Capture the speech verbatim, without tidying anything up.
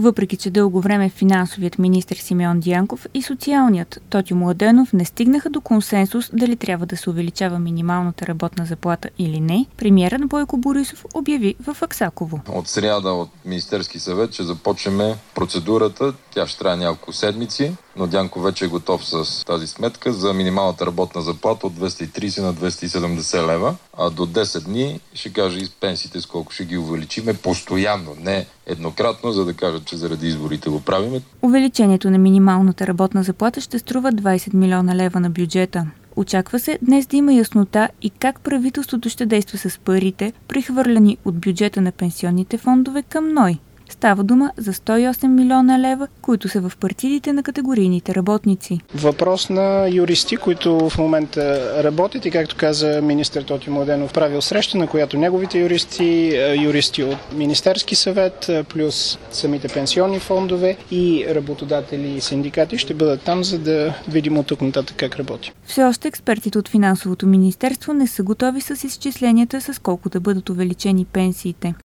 Въпреки че дълго време финансовият министър Симеон Дянков и социалният Тотю Младенов не стигнаха до консенсус дали трябва да се увеличава минималната работна заплата или не, премиерът Бойко Борисов обяви в Аксаково. От сряда от Министерски съвет ще започнем процедурата. Тя ще трябва няколко седмици, но Дянков вече е готов с тази сметка за минималната работна заплата от двеста и трийсет на двеста и седемдесет лева, а до десет дни ще каже и с пенсиите с колко ще ги увеличиме постоянно, не еднократно, за да кажат, че заради изборите го правиме. Увеличението на минималната работна заплата ще струва двайсет милиона лева на бюджета. Очаква се днес да има яснота и как правителството ще действа с парите, прехвърляни от бюджета на пенсионните фондове към НОИ. Става дума за сто и осем милиона лева, които са в партидите на категорийните работници. Въпрос на юристи, които в момента работят и, както каза министър Тотю Младенов, правил среща, на която неговите юристи, юристи от Министерски съвет, плюс самите пенсионни фондове и работодатели и синдикати ще бъдат там, за да видим от тук нататък как работи. Все още експертите от Финансовото министерство не са готови с изчисленията с колко да бъдат увеличени пенсиите.